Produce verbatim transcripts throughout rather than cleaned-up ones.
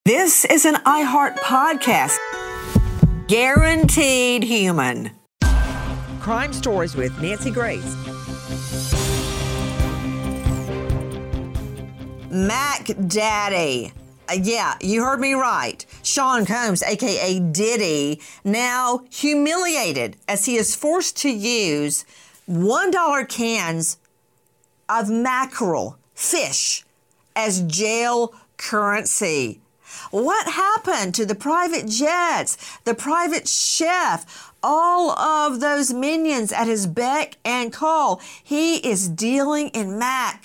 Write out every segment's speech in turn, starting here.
This is an iHeart podcast. Guaranteed human. Crime Stories with Nancy Grace. Mac Daddy. Uh, yeah, you heard me right. Sean Combs, a k a. Diddy, now humiliated as he is forced to use one dollar cans of mackerel, fish, as jail currency. What happened to the private jets, the private chef, all of those minions at his beck and call? He is dealing in mac,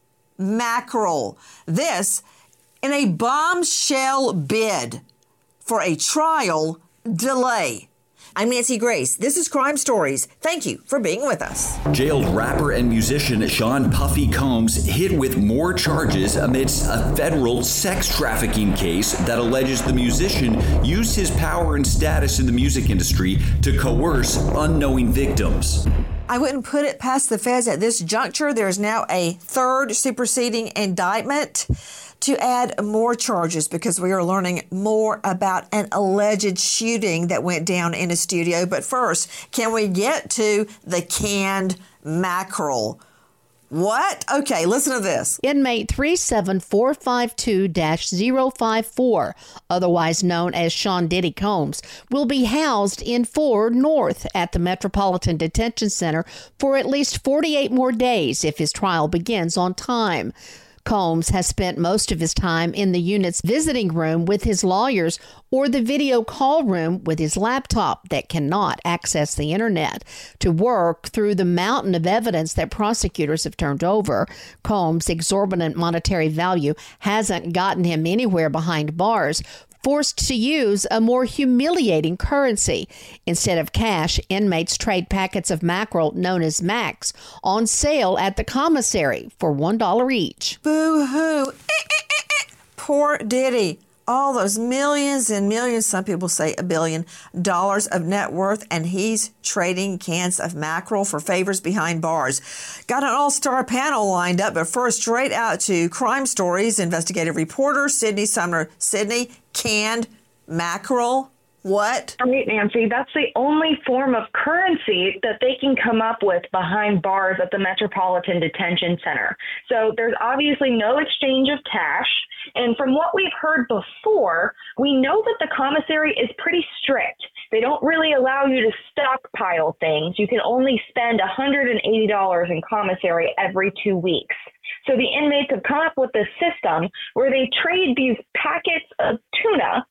mackerel. This in a bombshell bid for a trial delay. I'm Nancy Grace. This is Crime Stories. Thank you for being with us. Jailed rapper and musician Sean Puffy Combs hit with more charges amidst a federal sex trafficking case that alleges the musician used his power and status in the music industry to coerce unknowing victims. I wouldn't put it past the feds at this juncture. There is now a third superseding indictment to add more charges because we are learning more about an alleged shooting that went down in a studio. But first, can we get to the canned mackerel? What? Okay, listen to this. Inmate three seven four five two dash zero five four, otherwise known as Sean Diddy Combs, will be housed in Ford North at the Metropolitan Detention Center for at least forty-eight more days if his trial begins on time. Combs has spent most of his time in the unit's visiting room with his lawyers or the video call room with his laptop that cannot access the internet to work through the mountain of evidence that prosecutors have turned over. Combs' exorbitant monetary value hasn't gotten him anywhere behind bars, forced to use a more humiliating currency. Instead of cash, inmates trade packets of mackerel known as Macs on sale at the commissary for one dollar each. Boo-hoo. Eh, eh, eh, eh. Poor Diddy. All those millions and millions, some people say a billion, dollars of net worth, and he's trading cans of mackerel for favors behind bars. Got an all-star panel lined up, but first, straight out to Crime Stories investigative reporter Sydney Sumner. Sydney, canned mackerel? What? Right, Nancy. That's the only form of currency that they can come up with behind bars at the Metropolitan Detention Center. So there's obviously no exchange of cash. And from what we've heard before, we know that the commissary is pretty strict. They don't really allow you to stockpile things. You can only spend one hundred eighty dollars in commissary every two weeks. So the inmates have come up with this system where they trade these packets of tuna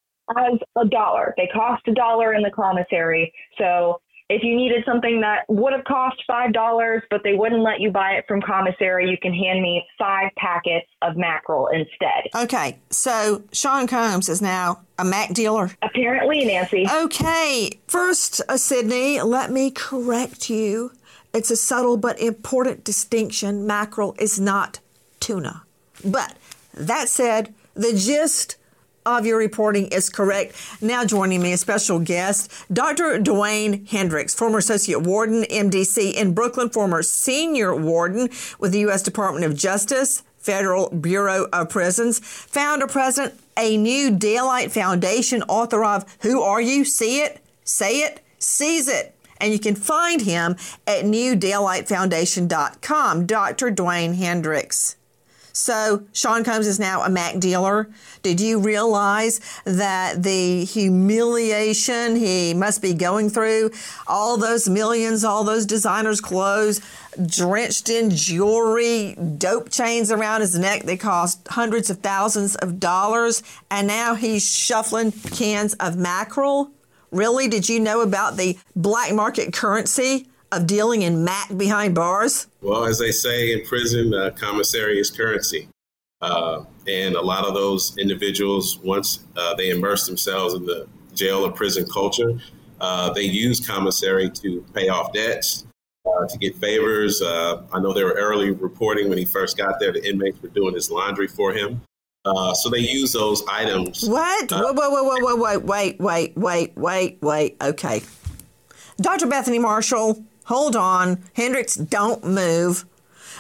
as a dollar. They cost a dollar in the commissary. So if you needed something that would have cost five dollars, but they wouldn't let you buy it from commissary, you can hand me five packets of mackerel instead. Okay, so Sean Combs is now a Mac dealer? Apparently, Nancy. Okay, first, uh, Sydney, let me correct you. It's a subtle but important distinction. Mackerel is not tuna. But that said, the gist of your reporting is correct. Now joining me, a special guest, Doctor Dwayne Hendricks, former Associate Warden, M D C in Brooklyn, former Senior Warden with the U S Department of Justice, Federal Bureau of Prisons, founder, president, a new Daylight Foundation, author of Who Are You? See It, Say It, Seize It. And you can find him at new daylight foundation dot com. Doctor Dwayne Hendricks. So Sean Combs is now a Mac dealer. Did you realize that the humiliation he must be going through, all those millions, all those designers' clothes, drenched in jewelry, dope chains around his neck that cost hundreds of thousands of dollars, and now he's shuffling cans of mackerel? Really? Did you know about the black market currency of dealing in Mac behind bars? Well, as they say in prison, uh, commissary is currency. Uh, and a lot of those individuals, once uh, they immerse themselves in the jail or prison culture, uh, they use commissary to pay off debts, uh, to get favors. Uh, I know they were early reporting when he first got there, the inmates were doing his laundry for him. Uh, so they use those items. What? Uh, wait, wait, wait, wait, wait, wait, wait, wait, wait. Okay. Doctor Bethany Marshall, hold on. Hendricks, don't move.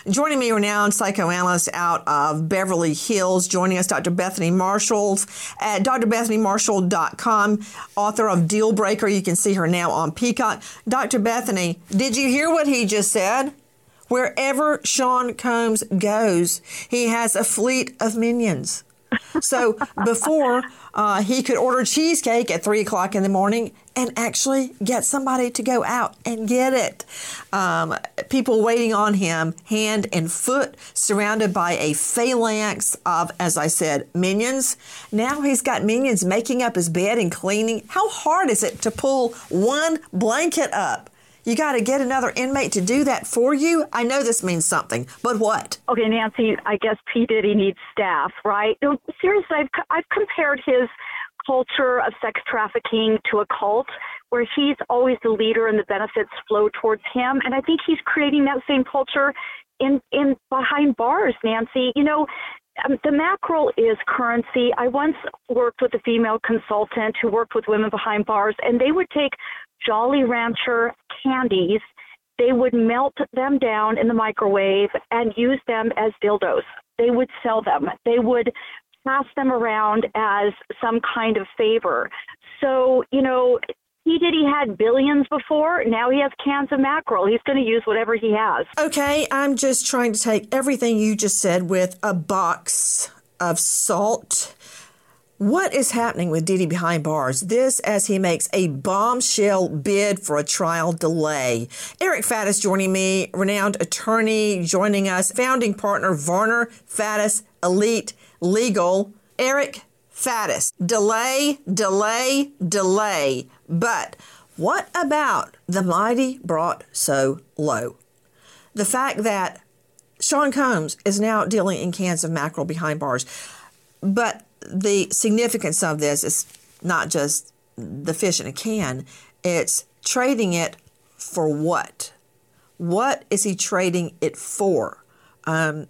Joining me, renowned psychoanalyst out of Beverly Hills. Joining us, Doctor Bethany Marshall at d r bethany marshall dot com, author of Deal Breaker. You can see her now on Peacock. Doctor Bethany, did you hear what he just said? Wherever Sean Combs goes, he has a fleet of minions. So before uh, he could order cheesecake at three o'clock in the morning and actually get somebody to go out and get it. Um, people waiting on him hand and foot, surrounded by a phalanx of, as I said, minions. Now he's got minions making up his bed and cleaning. How hard is it to pull one blanket up? You got to get another inmate to do that for you? I know this means something, but what? Okay, Nancy, I guess P. Diddy needs staff, right? No, seriously, I've, I've compared his culture of sex trafficking to a cult where he's always the leader and the benefits flow towards him. And I think he's creating that same culture in, in behind bars, Nancy. You know, Um, the mackerel is currency. I once worked with a female consultant who worked with women behind bars, and they would take Jolly Rancher candies, they would melt them down in the microwave and use them as dildos. They would sell them. They would pass them around as some kind of favor. So, you know, P. Diddy had billions before. Now he has cans of mackerel. He's going to use whatever he has. Okay, I'm just trying to take everything you just said with a box of salt. What is happening with Diddy behind bars? This as he makes a bombshell bid for a trial delay. Eric Faddis joining me, renowned attorney joining us, founding partner Varner Faddis Elite Legal. Eric Faddis, delay, delay, delay. But what about the mighty brought so low? The fact that Sean Combs is now dealing in cans of mackerel behind bars. But the significance of this is not just the fish in a can. It's trading it for what? What is he trading it for? Um,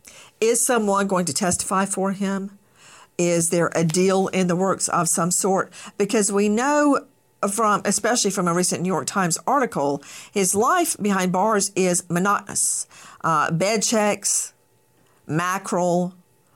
is someone going to testify for him? Is there a deal in the works of some sort? Because we know from, especially from a recent New York Times article, his life behind bars is monotonous. Uh, bed checks, mackerel.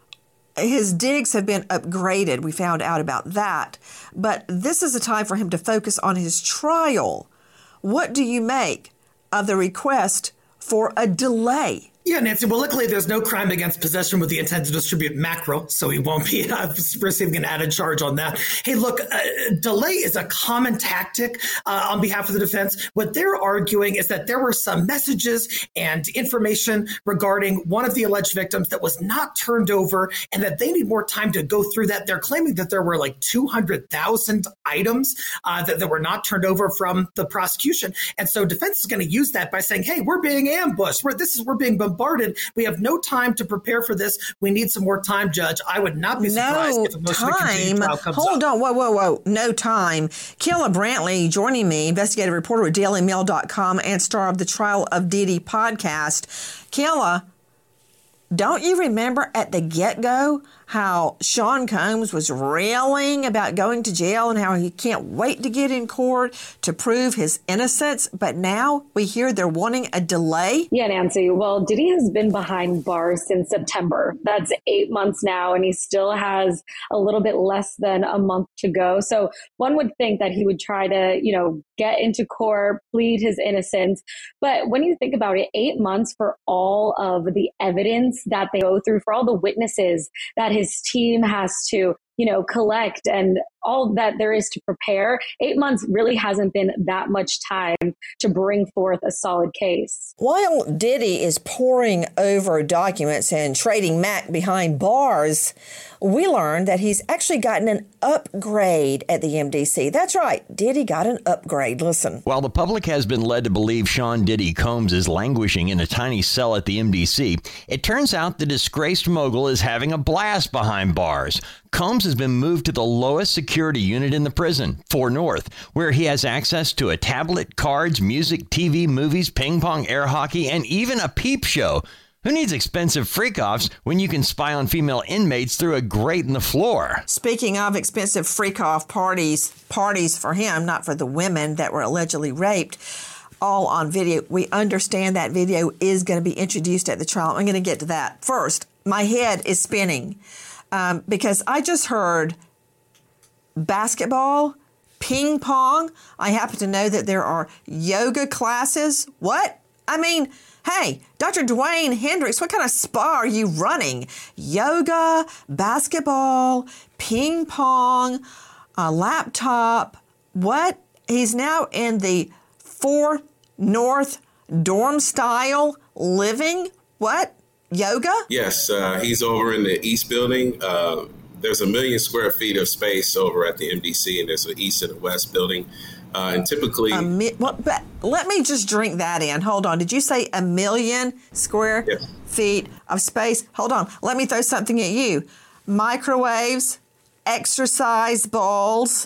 His digs have been upgraded. We found out about that. But this is a time for him to focus on his trial. What do you make of the request for a delay? Yeah, Nancy. Well, luckily, there's no crime against possession with the intent to distribute mackerel, so he won't be uh, receiving an added charge on that. Hey, look, uh, delay is a common tactic uh, on behalf of the defense. What they're arguing is that there were some messages and information regarding one of the alleged victims that was not turned over and that they need more time to go through that. They're claiming that there were like two hundred thousand items uh, that, that were not turned over from the prosecution. And so defense is going to use that by saying, hey, we're being ambushed. We're, this is, we're being bombarded. We have no time to prepare for this. We need some more time, Judge. I would not be surprised no if a motion time. to continue trial comes Hold up. on. Whoa, whoa, whoa. No time. Kayla Brantley joining me, investigative reporter at daily mail dot com and star of the Trial of Diddy podcast. Kayla, don't you remember at the get-go how Sean Combs was railing about going to jail and how he can't wait to get in court to prove his innocence? But now we hear they're wanting a delay? Yeah, Nancy. Well, Diddy has been behind bars since September. That's eight months now, and he still has a little bit less than a month to go. So one would think that he would try to, you know, get into court, plead his innocence. But when you think about it, eight months for all of the evidence that they go through, for all the witnesses that his team has to, you know, collect and all that there is to prepare, eight months really hasn't been that much time to bring forth a solid case. While Diddy is poring over documents and trading Mac behind bars, we learned that he's actually gotten an upgrade at the M D C. That's right. Diddy got an upgrade. Listen. While the public has been led to believe Sean Diddy Combs is languishing in a tiny cell at the M D C, it turns out the disgraced mogul is having a blast behind bars. Combs has been moved to the lowest security unit in the prison, four North, where he has access to a tablet, cards, music, T V, movies, ping pong, air hockey, and even a peep show. Who needs expensive freak-offs when you can spy on female inmates through a grate in the floor? Speaking of expensive freak-off parties, parties for him, not for the women that were allegedly raped, all on video. We understand that video is going to be introduced at the trial. I'm going to get to that. First, my head is spinning um, because I just heard basketball, ping pong. I happen to know that there are yoga classes. What? I mean, hey, Doctor Dwayne Hendricks, what kind of spa are you running? Yoga, basketball, ping pong, a laptop. What? He's now in the Four North dorm style living. What? Yoga? Yes, uh, he's over in the East building. Uh, there's a million square feet of space over at the M D C, and there's an East and a West building. Uh, and typically... A mi- well, but let me just drink that in. Hold on. Did you say a million square yes. feet of space? Hold on. Let me throw something at you. Microwaves, exercise balls,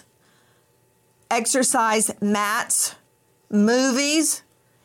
exercise mats, movies,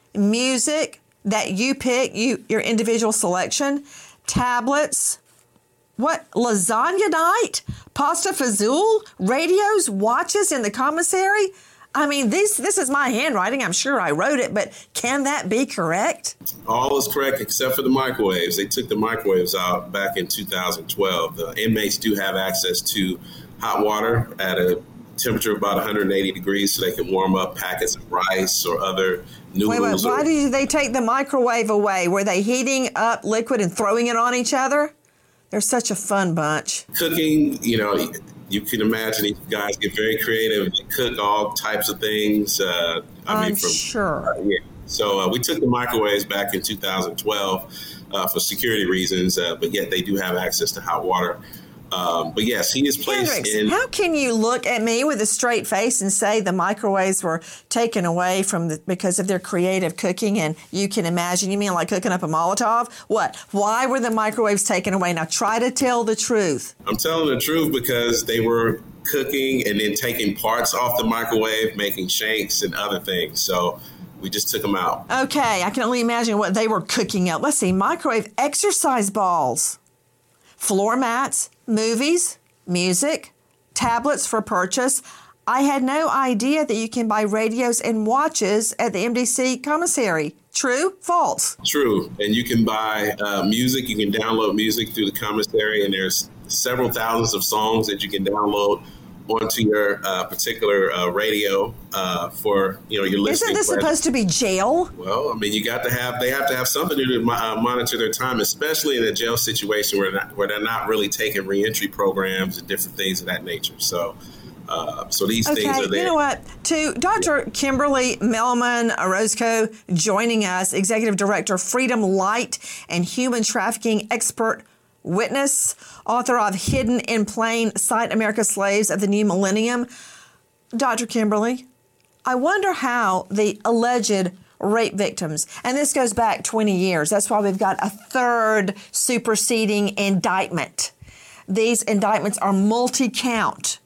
music that you pick, you your individual selection, tablets, what, lasagna night, pasta fazool, radios, watches in the commissary. I mean, this this is my handwriting. I'm sure I wrote it, but can that be correct? All is correct except for the microwaves. They took the microwaves out back in two thousand twelve. The inmates do have access to hot water at a temperature of about one hundred eighty degrees, so they can warm up packets of rice or other noodles. Wait, wait, why or, do they take the microwave away? Were they heating up liquid and throwing it on each other? They're such a fun bunch. Cooking, you know, you can imagine these guys get very creative. They cook all types of things. Uh, I I'm mean, from, sure. Uh, yeah. So uh, we took the microwaves back in two thousand twelve uh, for security reasons, uh, but yet they do have access to hot water. Um, but yes, he is placed Hendricks, in. how can you look at me with a straight face and say the microwaves were taken away from the, because of their creative cooking? And you can imagine, you mean like cooking up a Molotov? What? Why were the microwaves taken away? Now try to tell the truth. I'm telling the truth because they were cooking and then taking parts off the microwave, making shanks and other things. So we just took them out. Okay, I can only imagine what they were cooking up. Let's see, microwave exercise balls, floor mats, movies, music, tablets for purchase. I had no idea that you can buy radios and watches at the M D C commissary. True? False? True. And you can buy uh, music. You can download music through the commissary, and there's several thousands of songs that you can download onto your uh, particular uh, radio uh, for, you know, your listening. Isn't this pleasure. supposed to be jail? Well, I mean, you got to have, they have to have something to do to uh, monitor their time, especially in a jail situation where, not, where they're not really taking reentry programs and different things of that nature. So, uh, so these okay, things are there. You know what? To Doctor Yeah. Kimberly Melman Orozco joining us, Executive Director, Freedom Light and Human Trafficking Expert Witness, author of Hidden in Plain Sight, America's Slaves of the New Millennium. Doctor Kimberly, I wonder how the alleged rape victims, and this goes back twenty years, that's why we've got a third superseding indictment. These indictments are multi-count.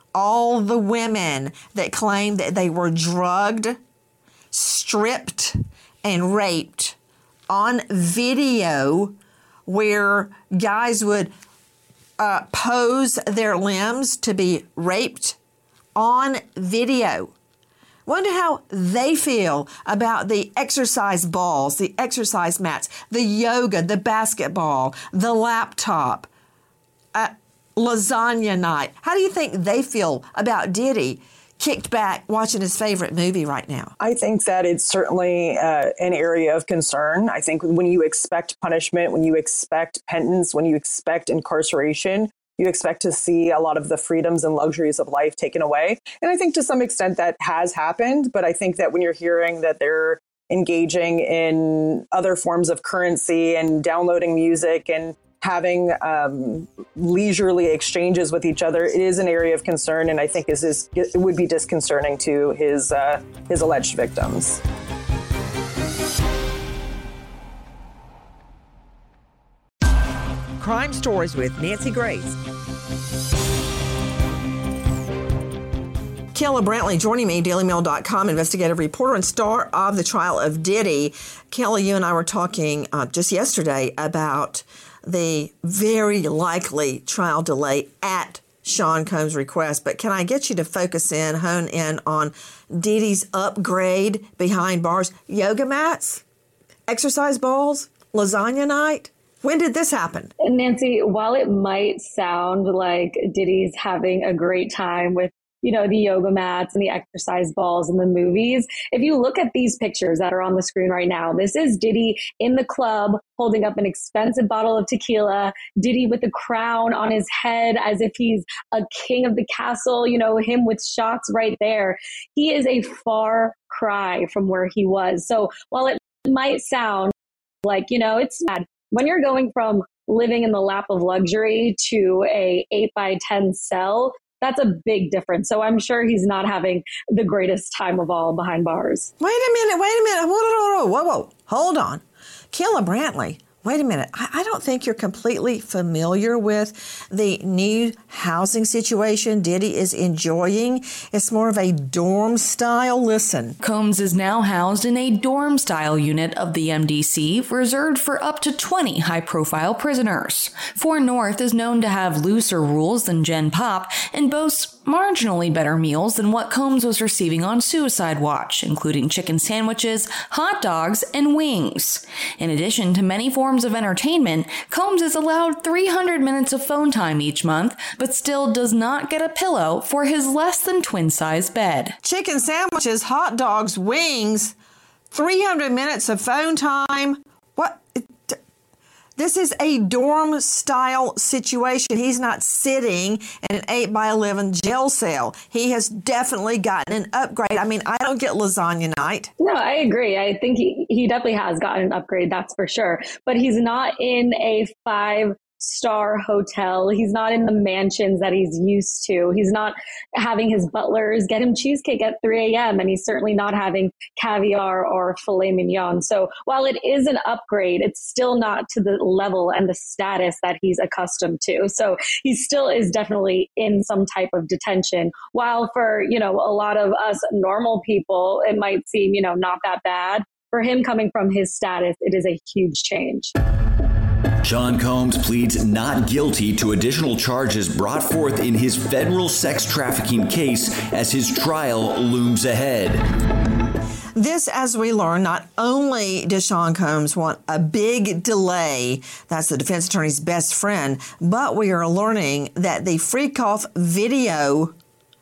All the women that claim that they were drugged, stripped, and raped on video, where guys would uh, pose their limbs to be raped on video. Wonder how they feel about the exercise balls, the exercise mats, the yoga, the basketball, the laptop, uh, lasagna night. How do you think they feel about Diddy kicked back watching his favorite movie right now? I think that it's certainly uh, an area of concern. I think when you expect punishment, when you expect penance, when you expect incarceration, you expect to see a lot of the freedoms and luxuries of life taken away. And I think to some extent that has happened. But I think that when you're hearing that they're engaging in other forms of currency and downloading music and having um, leisurely exchanges with each other, it is an area of concern, and I think is, is it would be disconcerting to his uh, his alleged victims. Crime Stories with Nancy Grace. Kayla Brantley joining me, Daily Mail dot com investigative reporter and star of the trial of Diddy. Kayla, you and I were talking uh, just yesterday about the very likely trial delay at Sean Combs' request, but can I get you to focus in, hone in on Diddy's upgrade behind bars? Yoga mats? Exercise balls? Lasagna night? When did this happen? Nancy, while it might sound like Diddy's having a great time with, you know, the yoga mats and the exercise balls in the movies, if you look at these pictures that are on the screen right now, this is Diddy in the club holding up an expensive bottle of tequila, Diddy with a crown on his head as if he's a king of the castle, you know, him with shots right there. He is a far cry from where he was. So while it might sound like, you know, it's sad, when you're going from living in the lap of luxury to a eight by ten cell, that's a big difference. So I'm sure he's not having the greatest time of all behind bars. Wait a minute, wait a minute. Whoa, whoa, whoa, whoa, whoa. Hold on. Kayla Brantley, wait a minute. I, I don't think you're completely familiar with the new housing situation Diddy is enjoying. It's more of a dorm style. Listen. Combs is now housed in a dorm style unit of the M D C reserved for up to twenty high profile prisoners. Four North is known to have looser rules than Gen Pop and boasts marginally better meals than what Combs was receiving on Suicide Watch, including chicken sandwiches, hot dogs, and wings. In addition to many forms of entertainment, Combs is allowed three hundred minutes of phone time each month, but still does not get a pillow for his less than twin-size bed. Chicken sandwiches, hot dogs, wings, three hundred minutes of phone time. What? This is a dorm-style situation. He's not sitting in an eight by eleven jail cell. He has definitely gotten an upgrade. I mean, I don't get lasagna night. No, I agree. I think he, he definitely has gotten an upgrade, that's for sure. But he's not in a five star hotel. He's not in the mansions that he's used to. He's not having his butlers get him cheesecake at three a.m. and he's certainly not having caviar or filet mignon. So while it is an upgrade, it's still not to the level and the status that he's accustomed to. So he still is definitely in some type of detention. While for, you know, a lot of us normal people, it might seem, you know, not that bad. For him coming from his status, it is a huge change. Sean Combs pleads not guilty to additional charges brought forth in his federal sex trafficking case as his trial looms ahead. This, as we learn, not only does Sean Combs want a big delay, that's the defense attorney's best friend, but we are learning that the freak-off video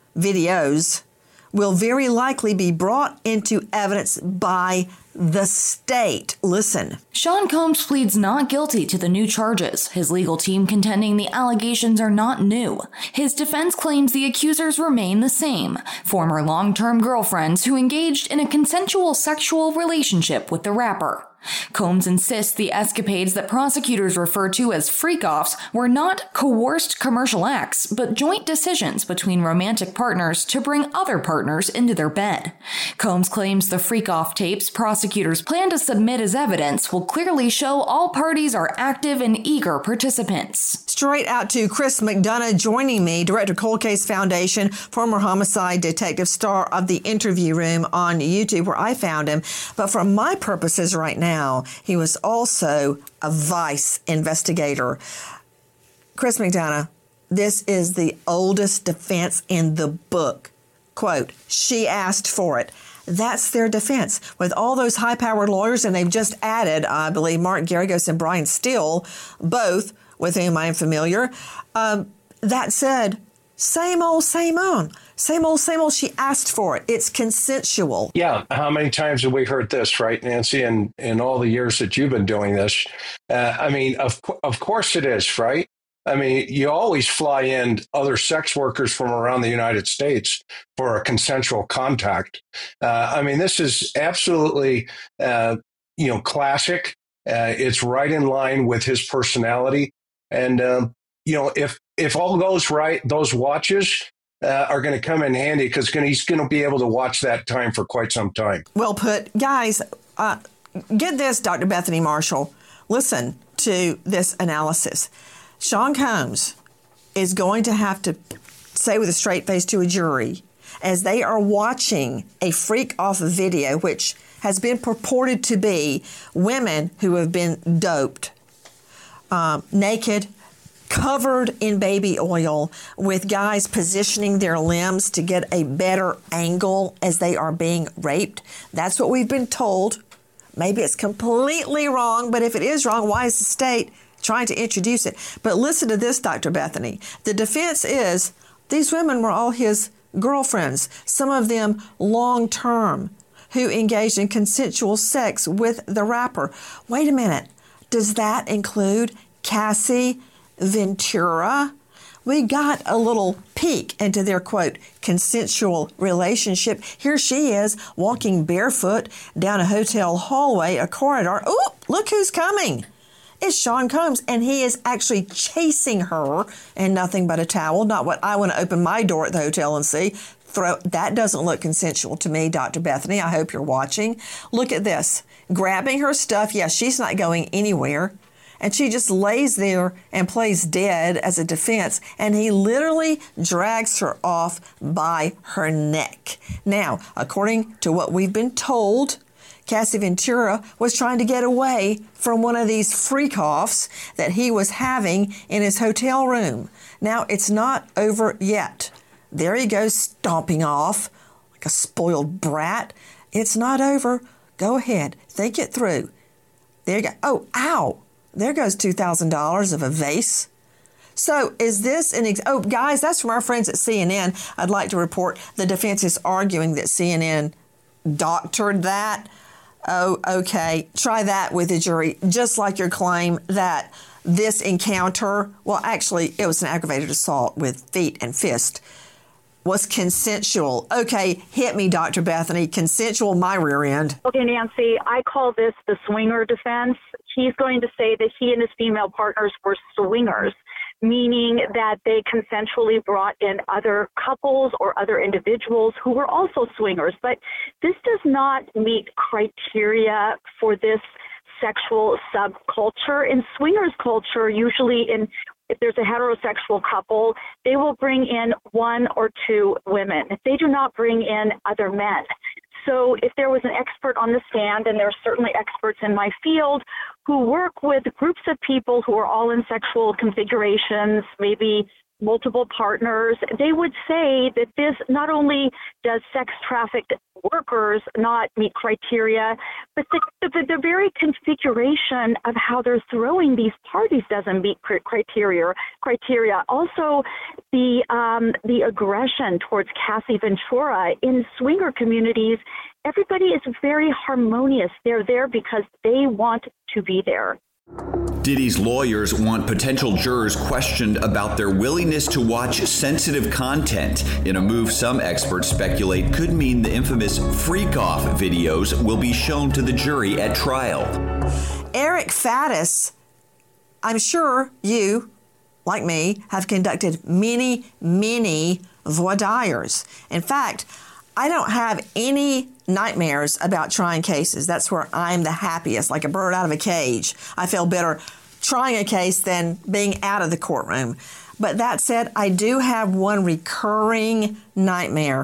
videos will very likely be brought into evidence by the state. Listen. Sean Combs pleads not guilty to the new charges, his legal team contending the allegations are not new. His defense claims the accusers remain the same, former long-term girlfriends who engaged in a consensual sexual relationship with the rapper. Combs insists the escapades that prosecutors refer to as freak-offs were not coerced commercial acts, but joint decisions between romantic partners to bring other partners into their bed. Combs claims the freak-off tapes prosecutors plan to submit as evidence will clearly show all parties are active and eager participants. Straight out to Chris McDonough joining me, Director Cold Case Foundation, former homicide detective, star of The Interview Room on YouTube, where I found him. But for my purposes right now, Now, he was also a Vice investigator. Chris McDonough, this is the oldest defense in the book. Quote, she asked for it. That's their defense. With all those high-powered lawyers, and they've just added, I believe, Mark Garagos and Brian Steele, both with whom I am familiar. Um, that said, same old, same old. Same old, same old. She asked for it. It's consensual. Yeah. How many times have we heard this, right, Nancy? And in, in all the years that you've been doing this, uh, I mean, of of course it is, right? I mean, you always fly in other sex workers from around the United States for a consensual contact. Uh, I mean, this is absolutely, uh, you know, classic. Uh, it's right in line with his personality, and um, you know, if if all goes right, those watches Uh, are going to come in handy because he's going to be able to watch that time for quite some time. Well put. Guys, uh, get this, Doctor Bethany Marshall. Listen to this analysis. Sean Combs is going to have to say with a straight face to a jury, as they are watching a freak-off video, which has been purported to be women who have been doped, um, naked, covered in baby oil, with guys positioning their limbs to get a better angle as they are being raped. That's what we've been told. Maybe it's completely wrong, but if it is wrong, why is the state trying to introduce it? But listen to this, Doctor Bethany. The defense is these women were all his girlfriends, some of them long-term, who engaged in consensual sex with the rapper. Wait a minute. Does that include Cassie Ventura? We got a little peek into their, quote, consensual relationship. Here she is walking barefoot down a hotel hallway, a corridor. Oh, look who's coming. It's Sean Combs, and he is actually chasing her in nothing but a towel. Not what I want to open my door at the hotel and see. Throw that doesn't look consensual to me, Doctor Bethany. I hope you're watching. Look at this. Grabbing her stuff. Yes, she's not going anywhere. And she just lays there and plays dead as a defense. And he literally drags her off by her neck. Now, according to what we've been told, Cassie Ventura was trying to get away from one of these freak-offs that he was having in his hotel room. Now, it's not over yet. There he goes stomping off like a spoiled brat. It's not over. Go ahead. Think it through. There you go. Oh, ow. There goes two thousand dollars of a vase. So is this an ex- oh, guys, that's from our friends at C N N. I'd like to report the defense is arguing that C N N doctored that. Oh, okay. Try that with the jury, just like your claim that this encounter, well, actually, it was an aggravated assault with feet and fist, was consensual. Okay, hit me, Doctor Bethany. Consensual, my rear end. Okay, Nancy, I call this the swinger defense. He's going to say that he and his female partners were swingers, meaning that they consensually brought in other couples or other individuals who were also swingers. But this does not meet criteria for this sexual subculture. In swingers culture, usually in if there's a heterosexual couple, they will bring in one or two women. They do not bring in other men. So if there was an expert on the stand, and there are certainly experts in my field who work with groups of people who are all in sexual configurations, maybe multiple partners, they would say that this not only does sex trafficked workers not meet criteria, but the, the, the very configuration of how they're throwing these parties doesn't meet criteria. Criteria. Also, the um, the aggression towards Cassie Ventura in swinger communities. Everybody is very harmonious. They're there because they want to be there. Diddy's lawyers want potential jurors questioned about their willingness to watch sensitive content in a move some experts speculate could mean the infamous freak-off videos will be shown to the jury at trial. Eric Faddis, I'm sure you, like me, have conducted many, many voir dires. In fact, I don't have any nightmares about trying cases. That's where I'm the happiest, like a bird out of a cage. I feel better trying a case than being out of the courtroom. But that said, I do have one recurring nightmare,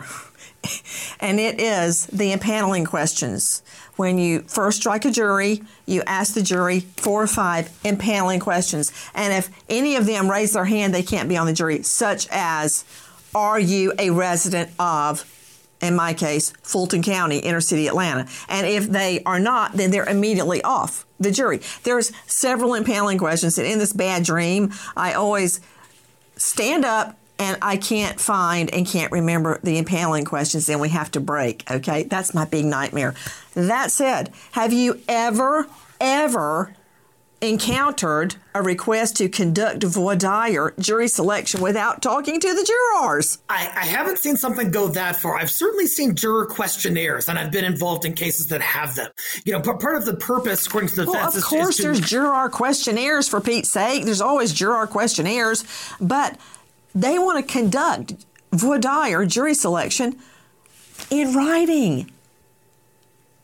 and it is the impaneling questions. When you first strike a jury, you ask the jury four or five impaneling questions. And if any of them raise their hand, they can't be on the jury, such as, are you a resident of, in my case, Fulton County, inner city Atlanta? And if they are not, then they're immediately off the jury. There's several impaneling questions, and in this bad dream, I always stand up and I can't find and can't remember the impaneling questions, then we have to break, okay? That's my big nightmare. That said, have you ever, ever encountered a request to conduct voir dire jury selection without talking to the jurors? I, I haven't seen something go that far. I've certainly seen juror questionnaires, and I've been involved in cases that have them. You know, p- part of the purpose, according to the defense, well, of is, course, is to- there's juror questionnaires, for Pete's sake. There's always juror questionnaires, but they want to conduct voir dire jury selection in writing.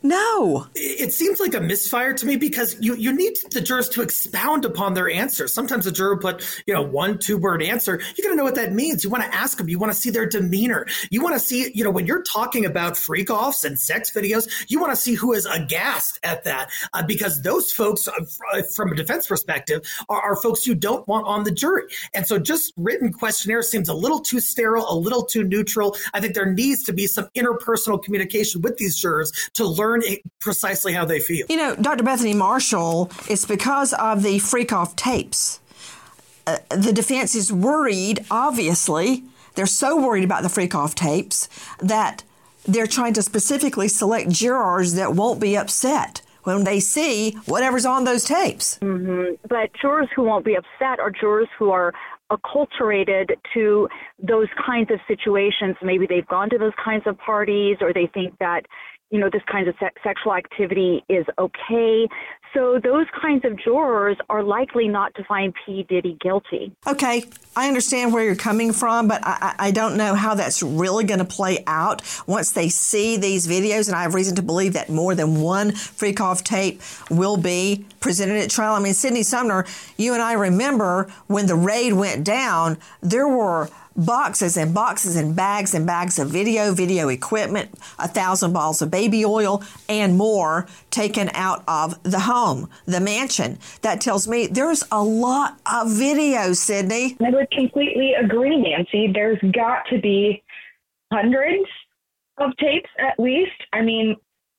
No. It seems like a misfire to me because you, you need the jurors to expound upon their answers. Sometimes a juror put, you know, one, two word answer. You got to know what that means. You want to ask them. You want to see their demeanor. You want to see, you know, when you're talking about freak offs and sex videos, you want to see who is aghast at that uh, because those folks, uh, from a defense perspective, are, are folks you don't want on the jury. And so just written questionnaire seems a little too sterile, a little too neutral. I think there needs to be some interpersonal communication with these jurors to learn precisely how they feel. You know, Doctor Bethany Marshall, it's because of the freak off tapes. Uh, the defense is worried, obviously. They're so worried about the freak off tapes that they're trying to specifically select jurors that won't be upset when they see whatever's on those tapes. Mm-hmm. But jurors who won't be upset are jurors who are acculturated to those kinds of situations. Maybe they've gone to those kinds of parties, or they think that, you know, this kind of se- sexual activity is okay. So those kinds of jurors are likely not to find P. Diddy guilty. Okay, I understand where you're coming from, but I, I don't know how that's really going to play out once they see these videos, and I have reason to believe that more than one freak-off tape will be presented at trial. I mean, Sydney Sumner, you and I remember when the raid went down, there were boxes and boxes and bags and bags of video, video equipment, a thousand bottles of baby oil, and more taken out of the home, the mansion. That tells me there's a lot of video, Sydney. I would completely agree, Nancy. There's got to be hundreds of tapes at least. I mean,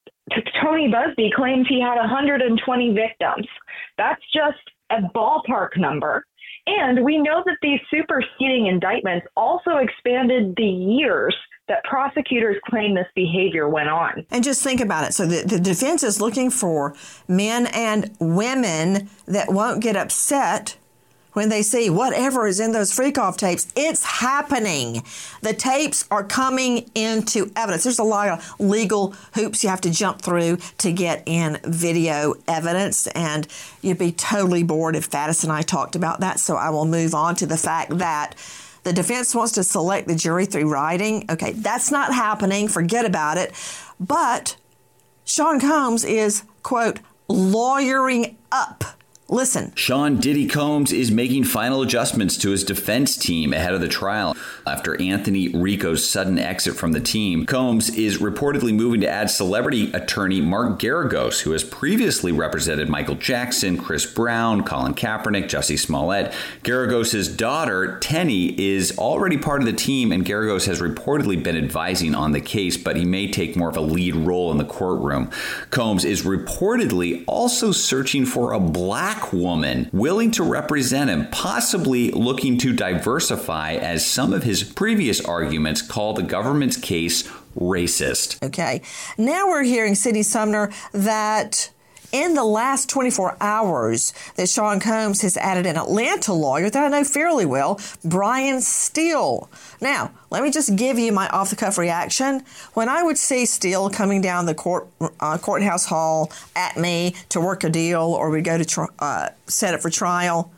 Tony Busby claims he had one hundred twenty victims. That's just a ballpark number. And we know that these superseding indictments also expanded the years that prosecutors claim this behavior went on. And just think about it. So the, the defense is looking for men and women that won't get upset when they see whatever is in those freak-off tapes. It's happening. The tapes are coming into evidence. There's a lot of legal hoops you have to jump through to get in video evidence, and you'd be totally bored if Faddis and I talked about that, so I will move on to the fact that the defense wants to select the jury through writing. Okay, that's not happening. Forget about it. But Sean Combs is, quote, lawyering up. Listen. Sean Diddy Combs is making final adjustments to his defense team ahead of the trial. After Anthony Rico's sudden exit from the team, Combs is reportedly moving to add celebrity attorney Mark Geragos, who has previously represented Michael Jackson, Chris Brown, Colin Kaepernick, Jussie Smollett. Geragos' daughter, Tenny, is already part of the team, and Geragos has reportedly been advising on the case, but he may take more of a lead role in the courtroom. Combs is reportedly also searching for a black woman willing to represent him, possibly looking to diversify, as some of his previous arguments call the government's case racist. Okay. Now we're hearing, Sydney Sumner, that in the last twenty-four hours that Sean Combs has added an Atlanta lawyer that I know fairly well, Brian Steele. Now, let me just give you my off-the-cuff reaction. When I would see Steele coming down the court uh, courthouse hall at me to work a deal, or we'd go to tr- uh, set it for trial,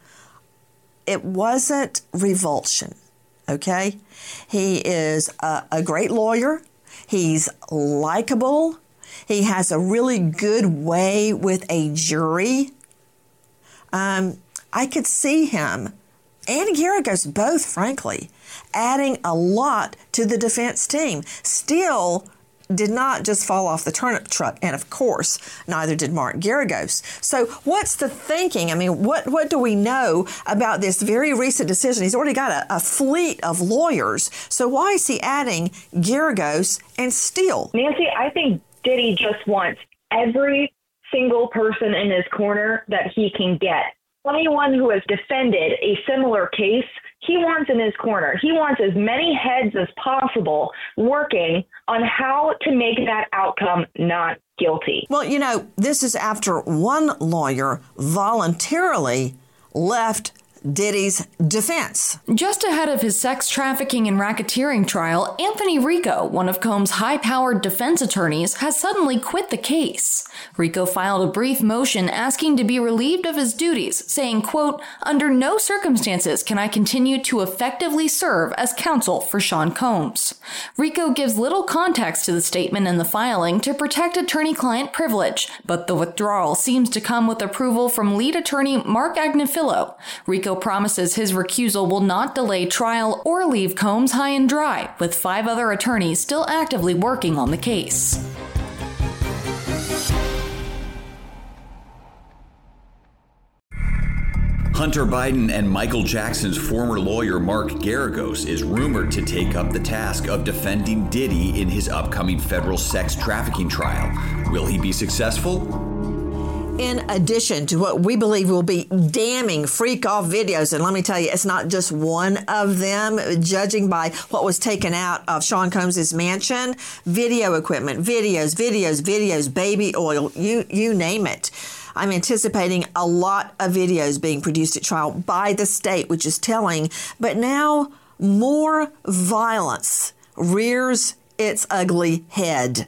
it wasn't revulsion, okay? He is a, a great lawyer. He's likable. He has a really good way with a jury. Um, I could see him, and Geragos both, frankly, adding a lot to the defense team. Steele did not just fall off the turnip truck, and of course, neither did Mark Geragos. So what's the thinking? I mean, what, what do we know about this very recent decision? He's already got a, a fleet of lawyers, so why is he adding Geragos and Steele? Nancy, I think Diddy just wants every single person in his corner that he can get. Anyone who has defended a similar case, he wants in his corner. He wants as many heads as possible working on how to make that outcome not guilty. Well, you know, this is after one lawyer voluntarily left Diddy's defense. Just ahead of his sex trafficking and racketeering trial, Anthony Rico, one of Combs' high-powered defense attorneys, has suddenly quit the case. Rico filed a brief motion asking to be relieved of his duties, saying, quote, "Under no circumstances can I continue to effectively serve as counsel for Sean Combs." Rico gives little context to the statement in the filing to protect attorney-client privilege, but the withdrawal seems to come with approval from lead attorney Mark Agnifilo. Rico promises his recusal will not delay trial or leave Combs high and dry, with five other attorneys still actively working on the case. Hunter Biden and Michael Jackson's former lawyer Mark Geragos is rumored to take up the task of defending Diddy in his upcoming federal sex trafficking trial. Will he be successful? In addition to what we believe will be damning freak-off videos, and let me tell you, it's not just one of them, judging by what was taken out of Sean Combs' mansion, video equipment, videos, videos, videos, baby oil, you you name it. I'm anticipating a lot of videos being produced at trial by the state, which is telling. But now more violence rears its ugly head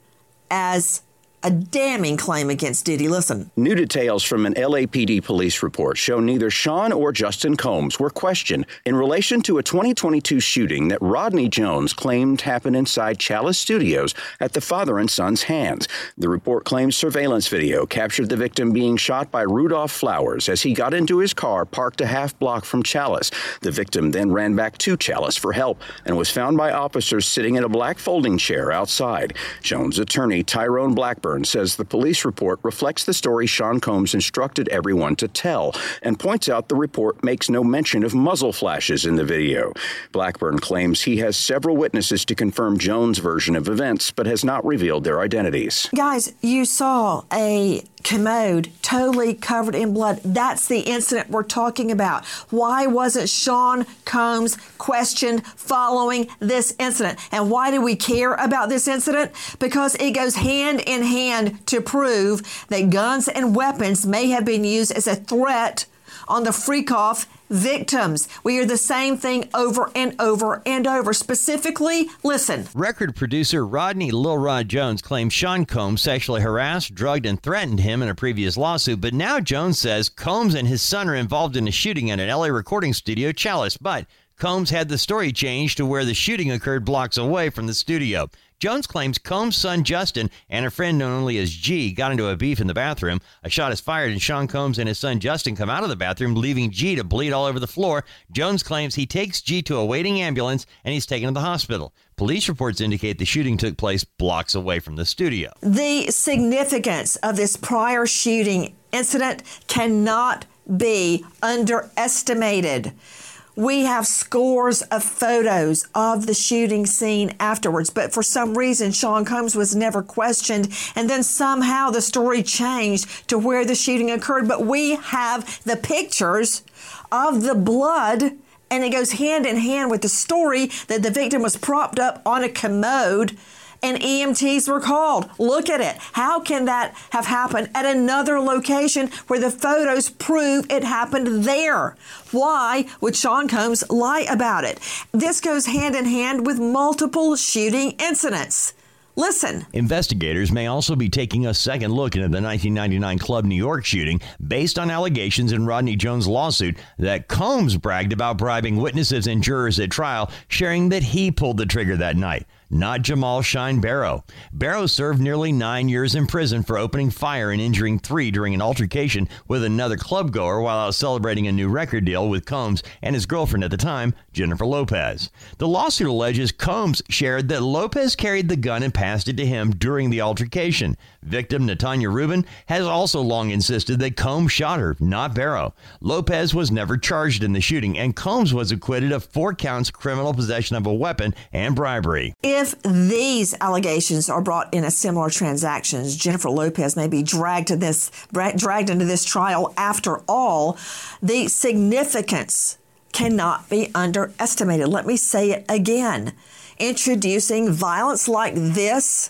as a damning claim against Diddy. Listen. New details from an L A P D police report show neither Sean or Justin Combs were questioned in relation to a twenty twenty-two shooting that Rodney Jones claimed happened inside Chalice Studios at the father and son's hands. The report claims surveillance video captured the victim being shot by Rudolph Flowers as he got into his car parked a half block from Chalice. The victim then ran back to Chalice for help and was found by officers sitting in a black folding chair outside. Jones' attorney, Tyrone Blackburn, says the police report reflects the story Sean Combs instructed everyone to tell and points out the report makes no mention of muzzle flashes in the video. Blackburn claims he has several witnesses to confirm Jones' version of events, but has not revealed their identities. Guys, you saw a commode totally covered in blood. That's the incident we're talking about. Why wasn't Sean Combs questioned following this incident? And why do we care about this incident? Because it goes hand in hand to prove that guns and weapons may have been used as a threat on the freak-off victims. We hear the same thing over and over and over. Specifically, listen. Record producer Rodney Lil Rod Jones claims Sean Combs sexually harassed, drugged, and threatened him in a previous lawsuit, but now Jones says Combs and his son are involved in a shooting at an L A recording studio, Chalice, but Combs had the story changed to where the shooting occurred blocks away from the studio. Jones claims Combs' son Justin and a friend known only as G got into a beef in the bathroom. A shot is fired and Sean Combs and his son Justin come out of the bathroom, leaving G to bleed all over the floor. Jones claims he takes G to a waiting ambulance and he's taken to the hospital. Police reports indicate the shooting took place blocks away from the studio. The significance of this prior shooting incident cannot be underestimated. We have scores of photos of the shooting scene afterwards, but for some reason, Sean Combs was never questioned, and then somehow the story changed to where the shooting occurred. But we have the pictures of the blood, and it goes hand in hand with the story that the victim was propped up on a commode and E M Ts were called. Look at it. How can that have happened at another location where the photos prove it happened there? Why would Sean Combs lie about it? This goes hand in hand with multiple shooting incidents. Listen. Investigators may also be taking a second look into the nineteen ninety-nine Club New York shooting based on allegations in Rodney Jones' lawsuit that Combs bragged about bribing witnesses and jurors at trial, sharing that he pulled the trigger that night. Not Jamal Shine Barrow. Barrow served nearly nine years in prison for opening fire and injuring three during an altercation with another club goer while out celebrating a new record deal with Combs and his girlfriend at the time, Jennifer Lopez. The lawsuit alleges Combs shared that Lopez carried the gun and passed it to him during the altercation. Victim Natanya Rubin has also long insisted that Combs shot her, not Barrow. Lopez was never charged in the shooting, and Combs was acquitted of four counts of criminal possession of a weapon and bribery. If these allegations are brought in a similar transactions, Jennifer Lopez may be dragged to this dragged into this trial. After all, the significance cannot be underestimated. Let me say it again. Introducing violence like this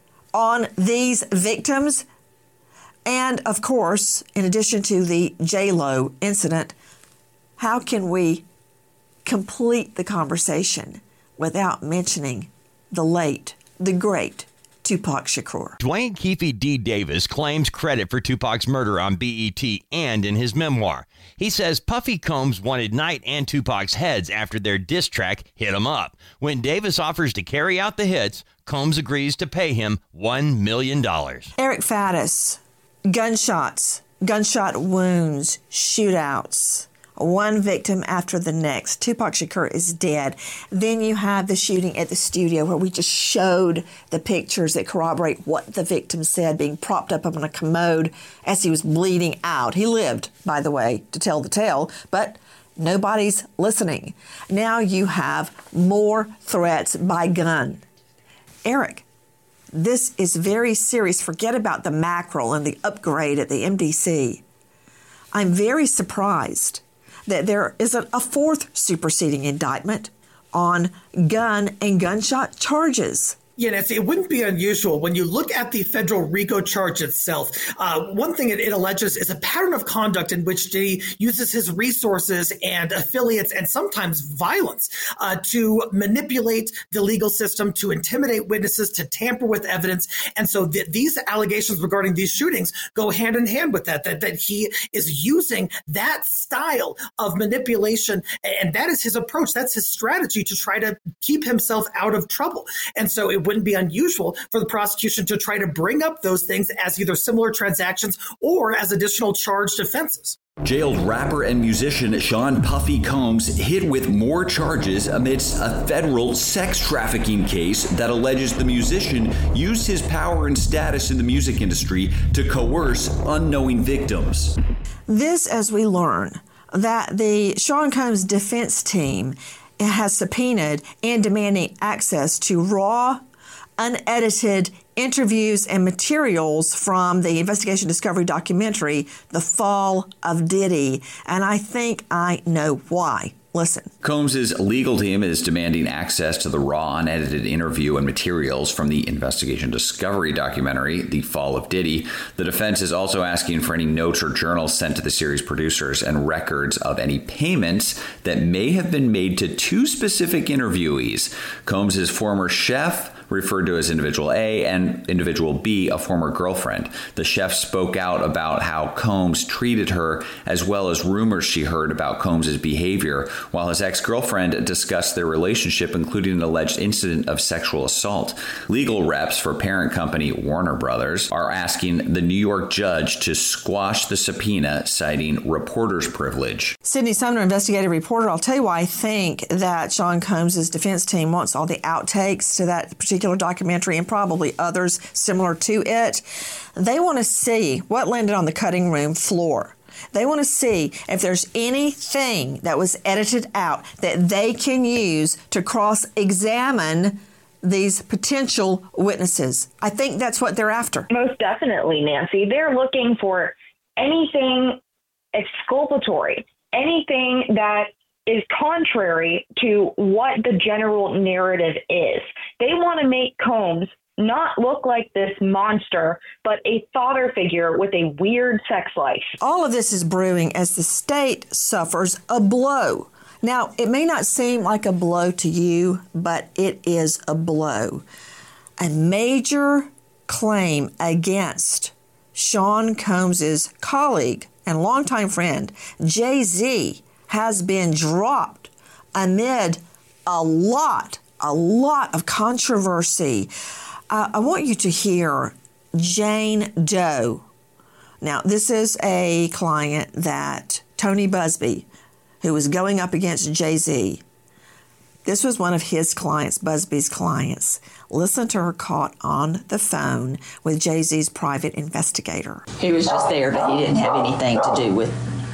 on these victims, and of course, in addition to the J-Lo incident, how can we complete the conversation without mentioning the late, the great Tupac Shakur? Dwayne Keefe D. Davis claims credit for Tupac's murder on B E T and in his memoir. He says Puffy Combs wanted Knight and Tupac's heads after their diss track Hit 'Em Up. When Davis offers to carry out the hits, Combs agrees to pay him one million dollars. Eric Faddis, gunshots, gunshot wounds, shootouts. One victim after the next. Tupac Shakur is dead. Then you have the shooting at the studio where we just showed the pictures that corroborate what the victim said, being propped up on a commode as he was bleeding out. He lived, by the way, to tell the tale, but nobody's listening. Now you have more threats by gun. Eric, this is very serious. Forget about the mackerel and the upgrade at the M D C. I'm very surprised that there isn't a fourth superseding indictment on gun and gunshot charges. Yeah, Nancy, it wouldn't be unusual when you look at the federal RICO charge itself. Uh, one thing it, it alleges is a pattern of conduct in which Diddy uses his resources and affiliates and sometimes violence uh, to manipulate the legal system, to intimidate witnesses, to tamper with evidence. And so th- these allegations regarding these shootings go hand in hand with that, that, that he is using that style of manipulation. And that is his approach. That's his strategy to try to keep himself out of trouble. And so it wouldn't be unusual for the prosecution to try to bring up those things as either similar transactions or as additional charged offenses. Jailed rapper and musician Sean Puffy Combs hit with more charges amidst a federal sex trafficking case that alleges the musician used his power and status in the music industry to coerce unknowing victims. This, as we learn, that the Sean Combs defense team has subpoenaed and demanding access to raw, unedited interviews and materials from the investigation discovery documentary, The Fall of Diddy. And I think I know why. Listen. Combs' legal team is demanding access to the raw, unedited interview and materials from the investigation discovery documentary, The Fall of Diddy. The defense is also asking for any notes or journals sent to the series producers and records of any payments that may have been made to two specific interviewees. Combs' former chef, referred to as Individual A, and Individual B, a former girlfriend. The chef spoke out about how Combs treated her, as well as rumors she heard about Combs' behavior, while his ex-girlfriend discussed their relationship, including an alleged incident of sexual assault. Legal reps for parent company Warner Brothers are asking the New York judge to squash the subpoena, citing reporter's privilege. Sydney Sumner, investigative reporter. I'll tell you why I think that Sean Combs' defense team wants all the outtakes to that particular documentary and probably others similar to it. They want to see what landed on the cutting room floor. They want to see if there's anything that was edited out that they can use to cross-examine these potential witnesses. I think that's what they're after. Most definitely, Nancy. They're looking for anything exculpatory, anything that is contrary to what the general narrative is. They want to make Combs not look like this monster, but a father figure with a weird sex life. All of this is brewing as the state suffers a blow. Now, it may not seem like a blow to you, but it is a blow. A major claim against Sean Combs' colleague and longtime friend, Jay-Z, has been dropped amid a lot, a lot of controversy. Uh, I want you to hear Jane Doe. Now, this is a client that Tony Busby, who was going up against Jay-Z, this was one of his clients, Busby's clients. Listen to her caught on the phone with Jay-Z's private investigator. He was just there, but he didn't have anything to do with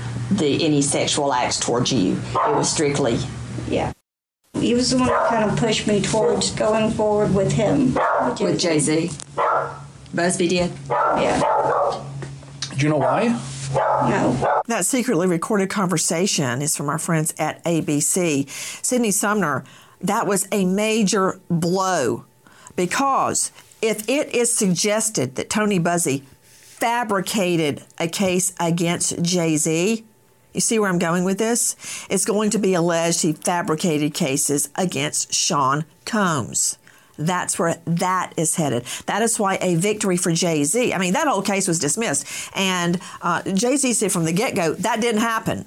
the any sexual acts towards you. It was strictly, yeah. He was the one that kind of pushed me towards going forward with him. With, with Jay-Z? Busby did? Yeah. Do you know why? No. That secretly recorded conversation is from our friends at A B C. Sydney Sumner, that was a major blow because if it is suggested that Tony Busby fabricated a case against Jay-Z, You see where I'm going with this? It's going to be alleged he fabricated cases against Sean Combs. That's where that is headed. That is why a victory for Jay-Z. I mean, that whole case was dismissed. And uh, Jay-Z said from the get-go, that didn't happen.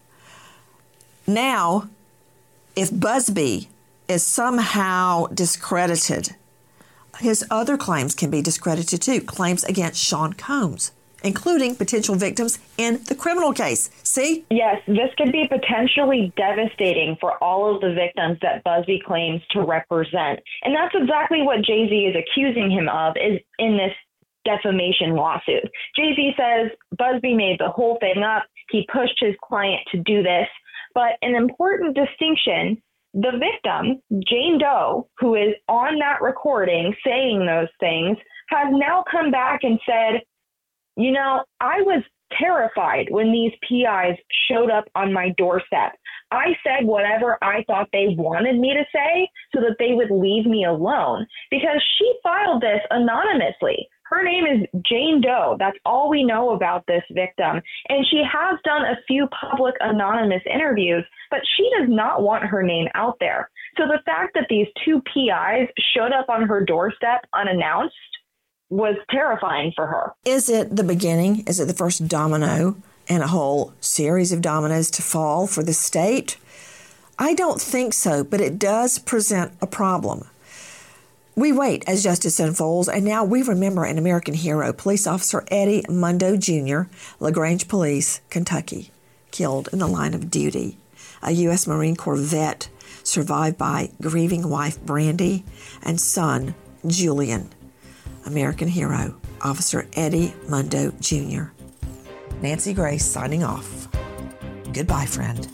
Now, if Busby is somehow discredited, his other claims can be discredited too. Claims against Sean Combs, including potential victims in the criminal case. See? Yes, this could be potentially devastating for all of the victims that Busby claims to represent. And that's exactly what Jay-Z is accusing him of is in this defamation lawsuit. Jay-Z says Busby made the whole thing up. He pushed his client to do this. But an important distinction, the victim, Jane Doe, who is on that recording saying those things, has now come back and said, you know, I was terrified when these P Is showed up on my doorstep. I said whatever I thought they wanted me to say so that they would leave me alone because she filed this anonymously. Her name is Jane Doe. That's all we know about this victim. And she has done a few public anonymous interviews, but she does not want her name out there. So the fact that these two P Is showed up on her doorstep unannounced was terrifying for her. Is it the beginning? Is it the first domino in a whole series of dominoes to fall for the state? I don't think so, but it does present a problem. We wait as justice unfolds, and now we remember an American hero, Police Officer Eddie Mundo Junior, LaGrange Police, Kentucky, killed in the line of duty. A U S Marine Corps vet survived by grieving wife Brandy and son Julian. American hero, Officer Eddie Mundo Junior Nancy Grace signing off. Goodbye, friend.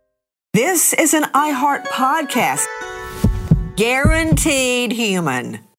This is an iHeart podcast. Guaranteed human.